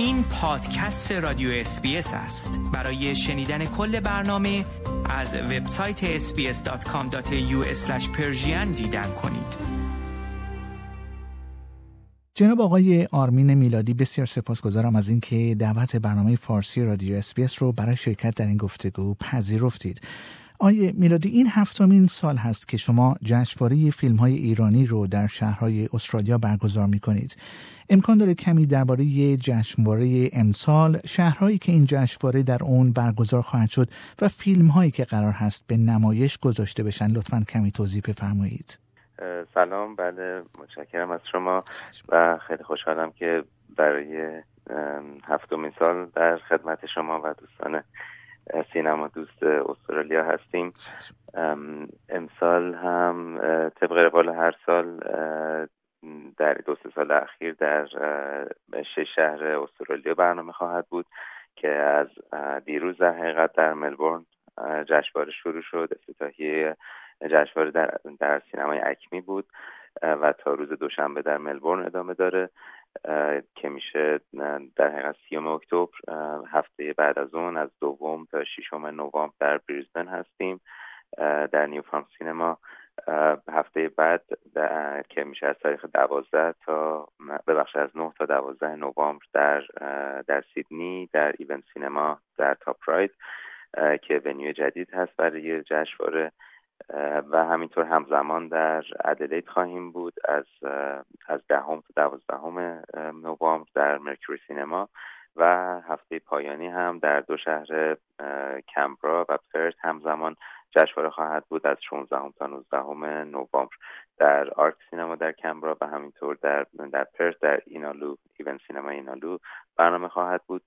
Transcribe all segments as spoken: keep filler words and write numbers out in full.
این پادکست رادیو اس بی اس است. برای شنیدن کل برنامه از وبسایت اس بی اس دات کام دات ای یو اسلش پرشین دیدن کنید. جناب آقای آرمین میلادی، بسیار سپاسگزارم از اینکه دعوت برنامه فارسی رادیو اس بی اس رو برای شرکت در این گفتگو پذیرفتید. آقای میلادی، این هفتمین سال هست که شما جشنواره فیلم‌های ایرانی رو در شهرهای استرالیا برگزار می‌کنید. امکان داره کمی درباره جشنواره امسال، شهرهایی که این جشنواره در اون برگزار خواهد شد و فیلم‌هایی که قرار هست به نمایش گذاشته بشن لطفاً کمی توضیح بفرمایید. سلام، بله متشکرم از شما و خیلی خوشحالم که برای هفتمین سال در خدمت شما و دوستان سینما دوست استرالیا هستیم. امسال هم طبق روال هر سال در دو سه سال اخیر در شش شهر استرالیا برنامه خواهد بود که از دیروز در حقیقت در ملبورن جشنواره شروع شد. افتتاحیه جشنواره در در سینمای اکمی بود و تا روز دوشنبه در ملبورن ادامه داره که میشه در حقیقت سیوم اکتبر. هفته بعد از اون از دوم تا ششم نوامبر در بریزبن هستیم در نیو فارم سینما. هفته بعد که میشه از تاریخ دوازده تا ببخشید از نه تا دوازده نوامبر در در سیدنی در ایونت سینما در تاپ راید که ونیو جدید هست برای جشنواره و همینطور همزمان در ادلید خواهیم بود از از دهم تا دوازدهم نوامبر در مرکوری سینما و هفته پایانی هم در دو شهر کمبرا و پرت همزمان جشنواره خواهد بود از شانزدهم تا نوزدهم نوامبر در آرک سینما در کمبرا و همینطور در در پرت در اینالو ایونت سینما اینالو برنامه خواهد بود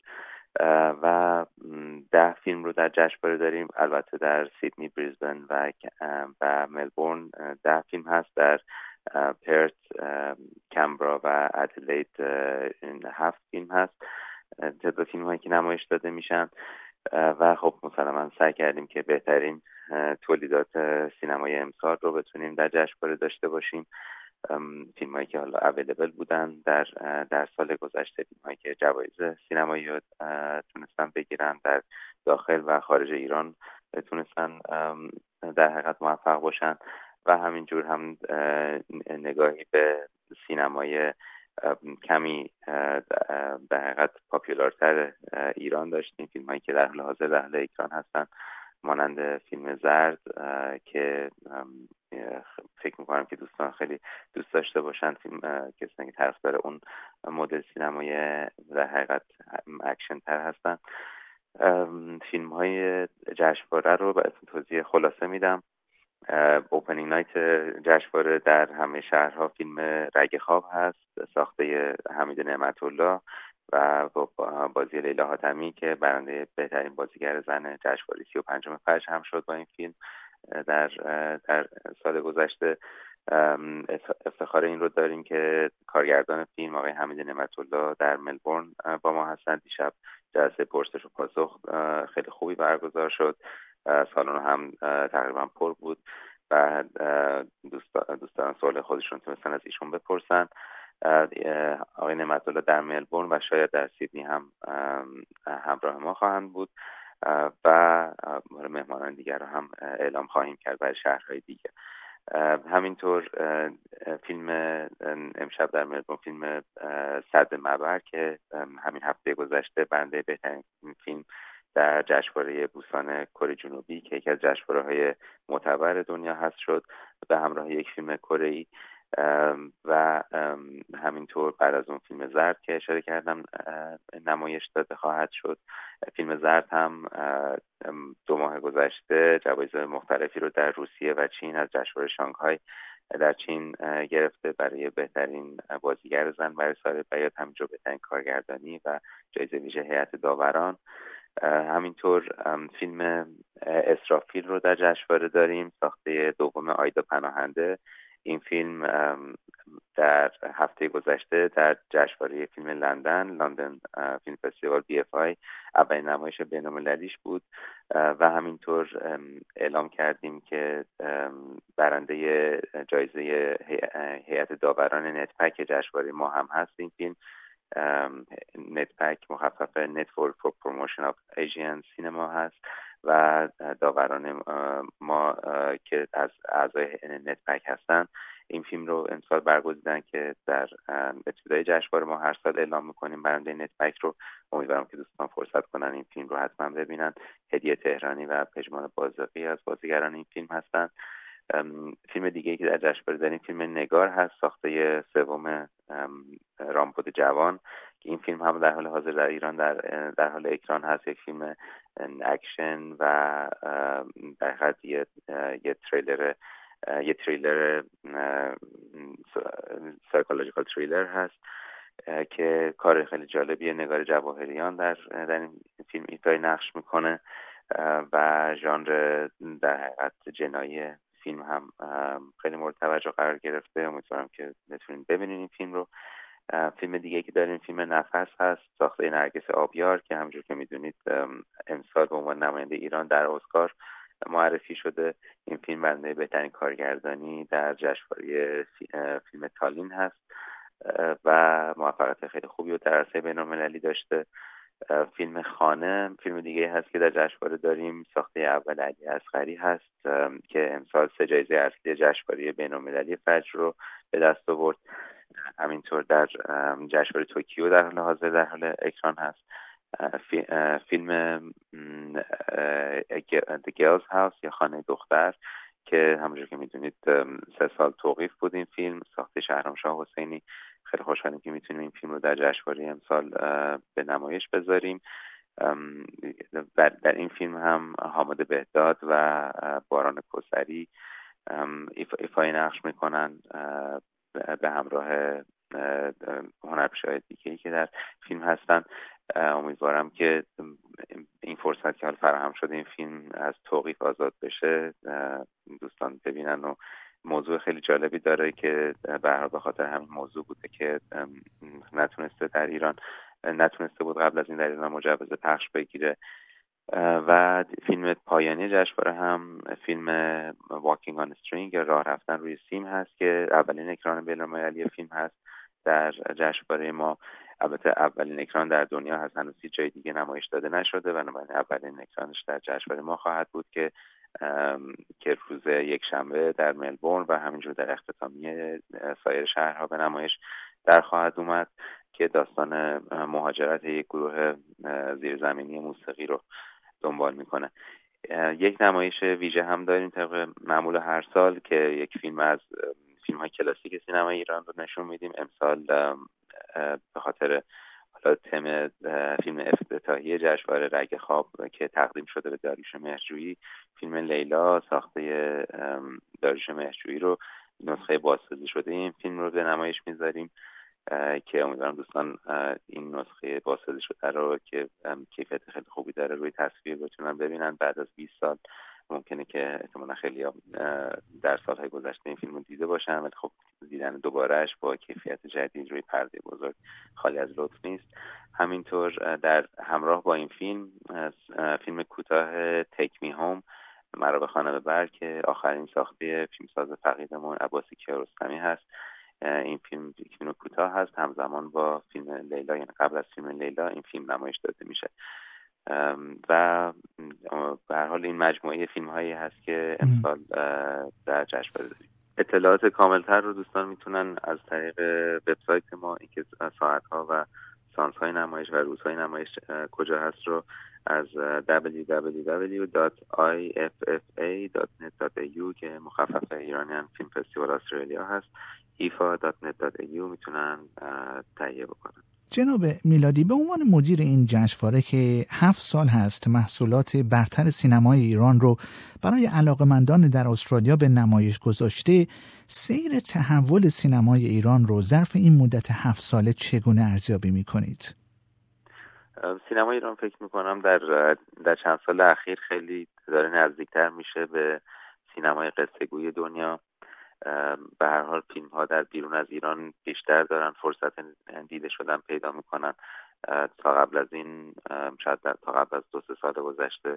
و ده فیلم رو در جشنواره داریم. البته در سیدنی، بریزبن و و ملبورن ده فیلم هست. در پرت، کمبرا و ادلید هفت فیلم هست. تعداد فیلم هایی که نمایش داده میشن و خب مسلماً سعی کردیم که بهترین تولیدات سینمای امسال رو بتونیم در جشنواره داشته باشیم. فیلم هایی که حالا اویلیبل بودن در در سال گذشته، فیلم هایی که جوایز سینمایی رو تونستن بگیرن در داخل و خارج ایران تونستن در حقیقت موفق باشن و همینجور هم نگاهی به سینمای کمی در حقیقت پاپولارتر ایران داشتیم. فیلم هایی که در حال حاضر در حال اکران هستن مانند فیلم زرد که فکر میکنم که دوستان خیلی دوست داشته باشن، فیلم کسانی که طرفدار اون مدل سینمای در حقیقت اکشن تر هستن. فیلم های جشنواره رو به توضیح خلاصه میدم. اوپنینگ نایت جشنواره در همه شهرها فیلم رگ خواب هست ساخته حمید نعمت الله و با بازی لیلا حاتمی که برنده بهترین بازیگر زن جشنواره سی و پنجم فجر هم شد با این فیلم در در سال گذشته. افتخار این رو داریم که کارگردان فیلم آقای حمید نعمت الله در ملبورن با ما هستند. دیشب جلسه پرسش و پاسخ خیلی خوبی برگزار شد. سالن هم تقریبا پر بود و دوستان دوستان سوال خودشون تونستن از ایشون بپرسن. آقای نعمت الله در ملبورن و شاید در سیدنی هم همراه ما خواهند بود و مهمانان دیگر رو هم اعلام خواهیم کرد برای شهرهای دیگه. همینطور فیلم امشب در ملبورن فیلم صد مبر که همین هفته گذشته برنده بهترین فیلم در جشنواره بوسان کره جنوبی که یکی از جشنواره‌های معتبر دنیا هست شد به همراه یک فیلم کره‌ای و همینطور بعد از اون فیلم زرد که اشاره کردم نمایش داده خواهد شد. فیلم زرد هم دو ماه گذشته جوایز مختلفی رو در روسیه و چین از جشنواره شانگهای در چین گرفته برای بهترین بازیگر زن برای سال بیاد، همینطور بهترین کارگردانی و جایزه ویژه هیئت داوران. همینطور فیلم اسرافیل رو در جشنواره داریم ساخته دوم آیدا پناهنده. این فیلم در هفته گذشته در جشنواره فیلم لندن لندن فیلم فستیوال بی اف آی اولین نمایش بین‌المللیش بود و همینطور اعلام کردیم که برنده جایزه هیئت داوران نتپک جشنواره ما هم هست این فیلم نتپک مخفف نتورک فور پروموشن آف ایژین سینما هست و داوران ما که از اعضای نتپک هستن این فیلم رو امسال برگزیدن که در ابتدای جشنواره ما هر سال اعلام میکنیم برنده نتپک رو. امیدوارم که دوستان فرصت کنن این فیلم رو حتما ببینن. هدیه تهرانی و پژمان بازرگی از بازیگران این فیلم هستن. فیلم دیگه‌ای که در جشنواره داریم فیلم نگار هست، ساخته سوم رامپور جوان که این فیلم هم در حال حاضر در ایران در در حال اکران هست. یک فیلم اکشن و در حقیقت یه یه تریلر یه تریلر سایکولوژیکال تریلر هست که کار خیلی جالبیه. نگار جواهریان در در این فیلم ایفای نقش میکنه و ژانر در حقیقت جنایی فیلم هم خیلی مورد توجه قرار گرفته. امیدوارم که بتونید ببینید این فیلم رو. فیلم دیگه که داریم فیلم نفس هست، ساخته نرگس آبیار که همونجور که میدونید امسال به عنوان نماینده ایران در اسکار معرفی شده. این فیلم برنده بهترین کارگردانی در جشنواره فیلم تالین هست و موفقیت خیلی خوبی رو در عرصه بین‌المللی داشته. فیلم خانه فیلم دیگه هست که در جشنواره داریم، ساخته اول علی اصغری هست که امسال سه جایزه اصلی جشنواره بین‌المللی فجر رو به دست آورد. همینطور در جشنواره توکیو در حال حاضر در حال اکران هست. فیلم The Girls House یا خانه دختر که همونجور که میدونید سه سال توقیف بود این فیلم، ساخته شهرامشاه حسینی. خیلی خوشحالیم که میتونیم این فیلم رو در جشنواره امسال به نمایش بذاریم. در این فیلم هم حامد بهداد و باران کوثری ایفای نقش میکنن به همراه هنرپیشه‌های دیگه‌ای که در فیلم هستن. امیدوارم که این فرصت که حال فراهم شده این فیلم از توقیف آزاد بشه دوستان ببینن و موضوع خیلی جالبی داره که به هر حال به خاطر همین موضوع بوده که نتونسته در ایران نتونسته بود قبل از این در ایران مجوز پخش بگیره. و فیلم پایانی جشنواره هم فیلم Walking on a String یا راه رفتن روی سیم هست که اولین اکران بین‌المللی فیلم هست در جشنواره ما. البته اولین اکران در دنیا هست، هنوز هیچ جای دیگه نمایش داده نشده و بنابراین اولین اکرانش در جشنواره ما خواهد بود که که روز یک شنبه در ملبورن و همینجور در اختتامیه سایر شهرها به نمایش در خواهد اومد که داستان مهاجرت یک گروه زیرزمینی موسیقی رو دنبال میکنه. یک نمایش ویژه هم داریم طبق معمول هر سال که یک فیلم از فیلم های کلاسیک سینما ایران رو نشون میدیم. امسال به خاطر حالا تم فیلم افتتاحیه جشنواره رگ خواب که تقدیم شده به داریوش مهرجویی، فیلم لیلا ساخته داریوش مهرجویی رو نسخه بازسازی شده این فیلم رو به نمایش میذاریم که امیدوارم دوستان این نسخه بازسازی شده رو که کیفیت خیلی خوبی داره روی تصویر بتونن ببینن. بعد از بیست سال ممکنه که احتمالاً خیلی در سالهای گذشته این فیلم رو دیده باشن ولی خب دیدن دوبارهش با کیفیت جدید روی پرده بزرگ خالی از لطف نیست. همینطور در همراه با این فیلم فیلم کوتاه تیک می هوم مرا به خانه ببر که آخرین ساخته فیلمساز فقیدمون عباسی کیارستمی هست. این فیلم فیلم کوتاه هست، همزمان با فیلم لیلا، یعنی قبل از فیلم لیلا این فیلم نمایش داده میشه و به هر حال این مجموعه فیلم هایی هست که امسال در جشنواره داریم. اطلاعات کاملتر رو دوستان میتونن از طریق وبسایت ما، اینکه ساعت‌ها و سانس‌های نمایش و روزهای نمایش کجا هست رو از دبلیو دبلیو دبلیو دات آی اف اف ای دات نت دات ای یو که مخفف ایرانیان فیلم فستیوال استرالیا هست ایفا دات نت دات ای یو میتونن تهیه بکنن. جناب میلادی، به عنوان مدیر این جشنواره که هفت سال هست محصولات برتر سینمای ایران رو برای علاقمندان در استرالیا به نمایش گذاشته، سیر تحول سینمای ایران رو ظرف این مدت هفت ساله چگونه ارزیابی می‌کنید؟ سینمای ایران فکر می‌کنم در در چند سال اخیر خیلی داره نزدیکتر میشه به سینمای قصه‌گوی دنیا. به هر حال فیلم ها در بیرون از ایران بیشتر دارن فرصت دیده شدن پیدا میکنن. تا قبل از این شاید تا قبل از دو سه سال گذشته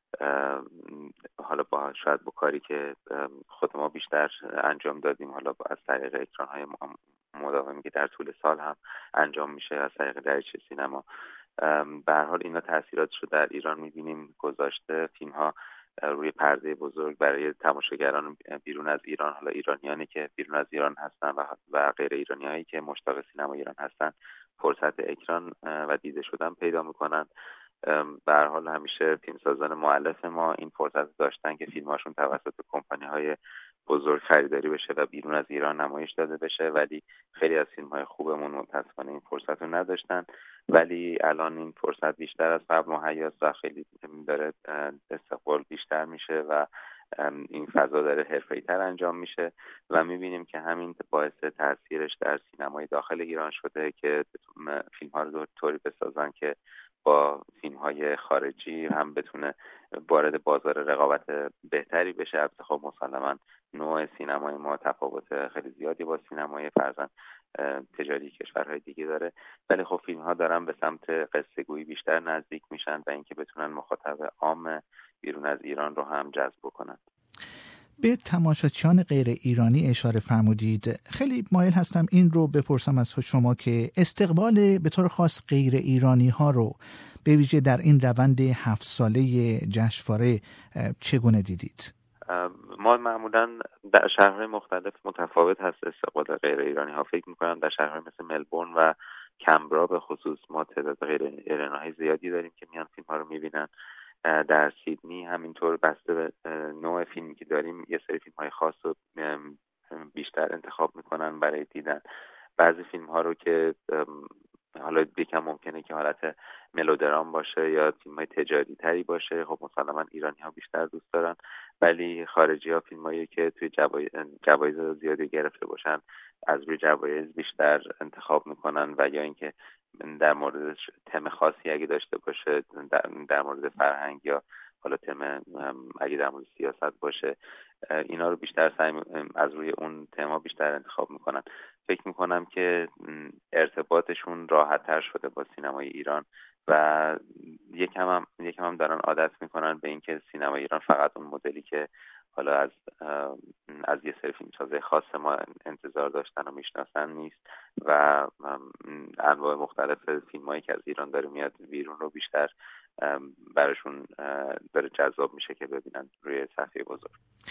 حالا با شاید با کاری که خود ما بیشتر انجام دادیم، حالا از طریق اکران های مداومی که در طول سال هم انجام میشه از طریق دریچه سینما. به هر حال اینا تاثیراتش رو در ایران میبینیم گذاشته. فیلم ها روی پرده بزرگ برای تماشاگران بیرون از ایران، حالا ایرانیانی که بیرون از ایران هستن و و غیر ایرانیایی که مشتاق سینما ایران هستن، فرصت اکران و دیده شدن پیدا میکنن. به هر حال همیشه فیلمسازان مؤلف ما این فرصت داشتن که فیلماشون توسط کمپانی‌های بزرگ خریداری بشه و بیرون از ایران نمایش داده بشه، ولی خیلی از فیلم‌های خوبمون متأسفانه این فرصت رو نداشتن. ولی الان این فرصت بیشتر از قبل مهیاست و خیلی داره استقبال بیشتر میشه و این فضا داره حرفه‌ای‌تر انجام میشه و میبینیم که همین باعث تاثیرش در سینمای داخل ایران شده که فیلم‌ها رو طوری بسازن که با فیلم‌های خارجی هم بتونه وارد بازار رقابت بهتری بشه. البته خب مسلماً نوع سینمای ما تفاوت خیلی زیادی با سینمای فرضاً تجاری کشورهای دیگه داره، ولی خب فیلم‌ها دارن به سمت قصه‌گویی بیشتر نزدیک میشن و اینکه بتونن مخاطب عام بیرون از ایران رو هم جذب کنن. به تماشاچیان غیر ایرانی اشاره فرمودید. خیلی مایل هستم این رو بپرسم از شما که استقبال به طور خاص غیر ایرانی ها رو به ویژه در این روند هفت ساله جشنواره چگونه دیدید؟ ما معمولا در شهرهای مختلف متفاوت هست استقبال غیر ایرانی ها. فکر میکنم در شهرهای مثل ملبورن و کمبرا به خصوص ما تعداد غیر ایرانی های زیادی داریم که میان فیلم ها رو میبینن. در سیدنی همینطور بسته به نوع فیلمی که داریم یه سری فیلم های خاص رو بیشتر انتخاب میکنن برای دیدن. بعضی فیلم ها رو که حالا یکم ممکنه که حالت ملودرام باشه یا فیلم های تجاری تری باشه، خب مسلما ایرانی ها بیشتر دوست دارن، ولی خارجی ها فیلم هایی که توی جوایز زیادی گرفته باشن از روی جوایز بیشتر انتخاب میکنن و یا اینکه در مورد تم خاصی اگه داشته باشه، در مورد فرهنگ یا حالا تم اگه در مورد سیاست باشه، اینا رو بیشتر سعی از روی اون تما بیشتر انتخاب میکنن. فکر میکنم که ارتباطشون راحت‌تر شده با سینمای ایران و یکم هم یکم هم دارن عادت میکنن به اینکه سینمای ایران فقط اون مدلی که حالا از از یه سری فیلمسازای خاص ما انتظار داشتن و میشناسن نیست و انواع مختلف فیلمایی که از ایران داره میاد بیرون رو بیشتر براشون داره جذاب میشه که ببینن روی صحنه بزرگ.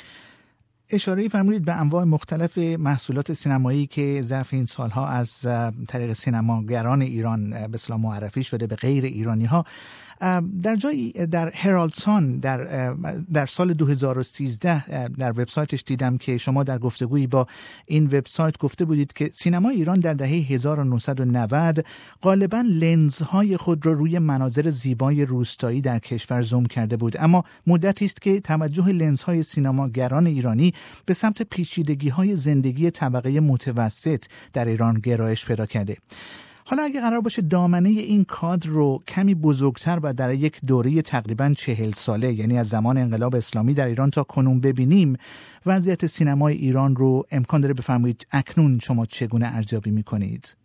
اشاره فرمودید به انواع مختلف محصولات سینمایی که ظرف این سالها از طریق سینماگران ایران به اصطلاح معرفی شده به غیر ایرانی ها. در جایی در هرالد سان در در سال دو هزار و سیزده در وبسایتش دیدم که شما در گفتگویی با این وبسایت گفته بودید که سینما ایران در دهه هزار و نهصد و نود غالباً لنزهای خود را رو روی مناظر زیبای روستایی در کشور زوم کرده بود، اما مدتی است که توجه لنزهای سینماگران ایرانی به سمت پیچیدگی‌های زندگی طبقه متوسط در ایران گرایش پیدا کرده. حالا اگه قرار باشه دامنه این کادر رو کمی بزرگتر و در یک دوره تقریباً چهل ساله، یعنی از زمان انقلاب اسلامی در ایران تا کنون ببینیم، وضعیت سینمای ایران رو امکان داره بفرمایید اکنون شما چگونه ارزیابی میکنید؟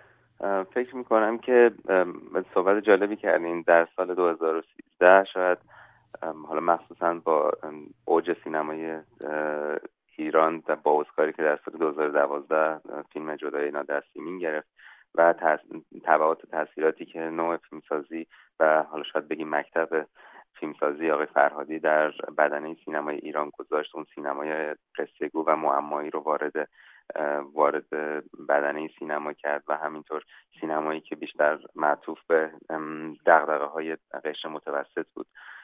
فکر میکنم که صحبت جالبی کردین. در سال دو هزار و سیزده شاید حالا مخصوصاً با اوج سینمای ایران با اسکاری که در سال دو هزار و دوازده فیلم جدای نادر سیمین گرفت و تبعات تاثیراتی که نوع فیلمسازی و حالا شاید بگیم مکتب فیلمسازی آقای فرهادی در بدنه سینمای ایران گذاشت، اون سینمای قصه‌گو و معمایی رو وارد وارد بدنه سینما کرد و همینطور سینمایی که بیشتر معطوف به دغدغه‌های قشر متوسط بود.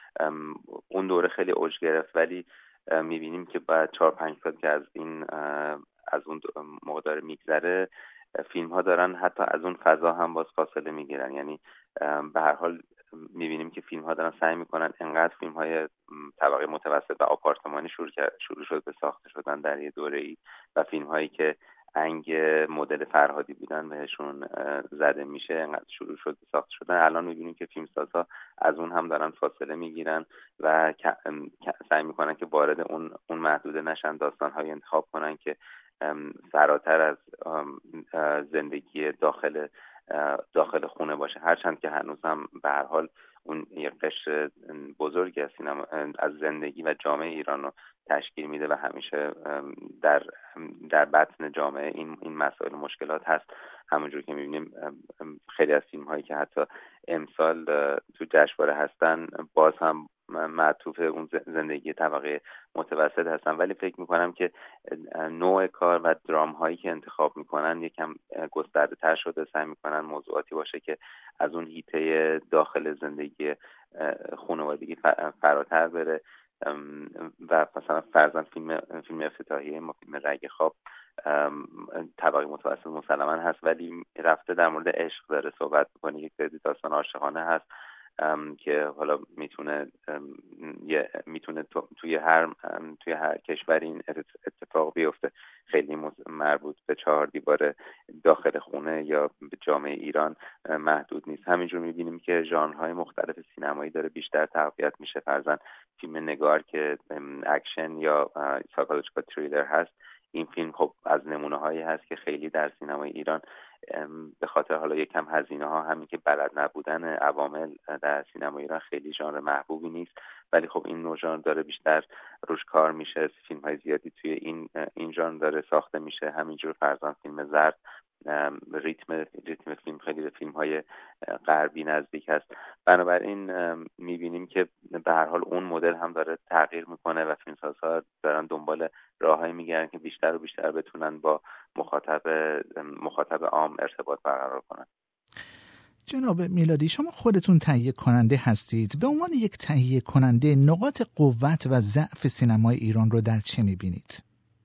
اون دوره خیلی اوج گرفت، ولی می‌بینیم که بعد چهار پنج سال که از این از اون موقع داره میگذره، فیلم ها دارن حتی از اون فضا هم باز فاصله میگیرن. یعنی به هر حال میبینیم که فیلم ها دارن سعی میکنن انقدر فیلم های طبقه متوسط و آپارتمانی شروع شروع شد به ساخته شدن در یه دوره ای و فیلم هایی که انگ مدل فرهادی بودن بهشون زده میشه انقدر شروع شد به ساخته شدن. الان میبینیم که فیلمسازها از اون هم دارن فاصله میگیرن و سعی میکنن که وارد اون اون محدوده نشن، داستان های انتخاب کنن که فراتر از زندگی داخل داخل خونه باشه، هرچند که هنوز هم به هر حال اون یک قشر بزرگی از سینما از زندگی و جامعه ایران رو تشکیل میده و همیشه در در بطن جامعه این این مسائل و مشکلات هست. همونجور که میبینیم خیلی از فیلم هایی که حتی امسال تو جشنواره هستن باز هم معطوف اون زندگی طبقه متوسط هستن، ولی فکر میکنم که نوع کار و درام هایی که انتخاب میکنن یکم گسترده تر شده، سعی میکنن موضوعاتی باشه که از اون حیطه داخل زندگی خانوادگی فراتر بره و مثلا فرضاً فیلم فیلم افتتاحیه ما فیلم رگ خواب طبقه متوسط مسلماً هست، ولی رفته در مورد عشق داره صحبت میکنه، یک سری داستان عاشقانه هست که حالا میتونه میتونه تو، توی هر توی هر کشور این اتفاق بیفته، خیلی مربوط به چهار دیوار داخل خونه یا به جامعه ایران محدود نیست. همینجور میبینیم که ژانرهای مختلف سینمایی داره بیشتر تقویت میشه. فرضاً فیلم نگار که اکشن یا سایکولوژیکال تریلر هست، این فیلم خب از نمونه هایی هست که خیلی در سینمای ایران به خاطر حالا یکم هزینه ها، همین که بلد نبودن عوامل در سینمای ایران خیلی ژانر محبوبی نیست، ولی خب این نوع ژانر داره بیشتر روش کار میشه، فیلم های زیادی توی این این ژانر داره ساخته میشه. همینجور فرضاً فیلم زرد ریتم ریتم فیلم خیلی به فیلم های غربی نزدیک هست. بنابراین میبینیم که به هر حال اون مدل هم داره تغییر میکنه و فیلمسازها دارن دنبال راههایی میگردن که بیشتر و بیشتر بتونن با مخاطب مخاطب عام ارتباط برقرار کنن. جناب میلادی، شما خودتون تهیه کننده هستید. به عنوان یک تهیه کننده نقاط قوت و ضعف سینمای ایران رو در چه میبینید؟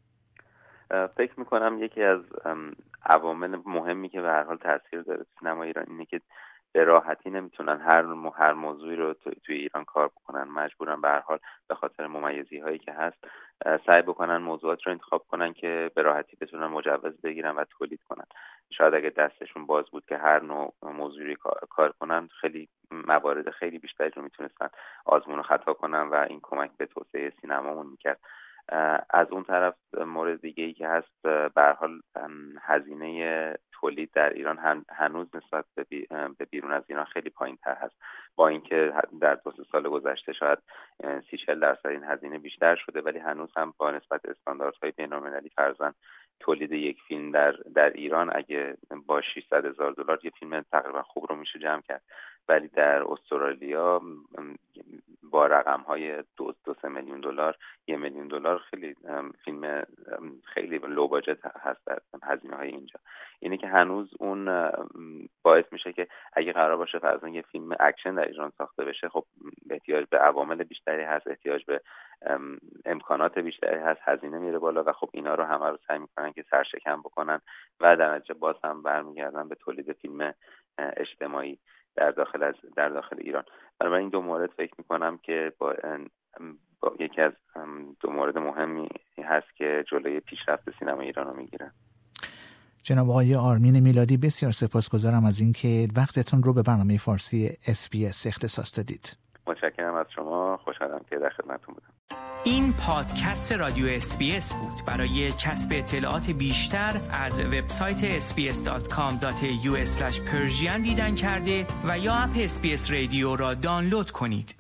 فکر میکنم یکی از عوامل مهمی که به هر حال تاثیر داره سینما ایران اینه که به راحتی نمیتونن هر هر موضوعی رو توی ایران کار بکنن، مجبورن به هر حال به خاطر ممیزی هایی که هست سعی بکنن موضوعات رو انتخاب کنن که به راحتی بتونن مجوز بگیرن و تولید کنن. شاید اگه دستشون باز بود که هر نوع موضوعی کار کنن، خیلی موارد خیلی بیشتری رو میتونستن آزمون و خطا کنن و این کمک به توسعه سینمامون میکرد. از اون طرف مورد دیگه ای که هست، به هر حال هزینه تولید در ایران هنوز نسبت به بیرون از ایران خیلی پایین تر هست، با اینکه در دو سه سال گذشته شاید سی چهل درصد این هزینه بیشتر شده، ولی هنوز هم با نسبت استانداردهای بین‌المللی فرضاً تولید یک فیلم در در ایران اگه با ششصد هزار دلار یه فیلم تقریبا خوب رو میشه جمع کرد، ولی در استرالیا با رقم‌های دو دو سه میلیون دلار، یک میلیون دلار خیلی فیلم خیلی لو باجت هست در هزینه‌های اینجا. اینه که هنوز اون باعث میشه که اگه قرار باشه فرضاً یه فیلم اکشن در ایران ساخته بشه، خب احتیاج به عوامل بیشتری هست، احتیاج به امکانات بیشتری هست، هزینه میره بالا و خب اینا رو همه رو سعی میکنن که سرشکم بکنن و در نتیجه باز هم برمیگردن به تولید فیلم اجتماعی در داخل از در داخل ایران. بنابراین این دو مورد فکر میکنم که با, با یکی از دو مورد مهمی هست که جلوی پیشرفت سینما ایران رو میگیرن. جناب آقای آرمین میلادی، بسیار سپاسگزارم از اینکه وقتتون رو به برنامه فارسی اس بی اس اختصاص دادید. متشکرم از شما، خوشحالم که در خدمتتون بودم. این پادکست رادیو اس بی اس بود. برای کسب اطلاعات بیشتر از وبسایت اس بی اس دات کام دات ای یو اسلش پرژین دیدن کرده و یا اپ اس بی اس رادیو را دانلود کنید.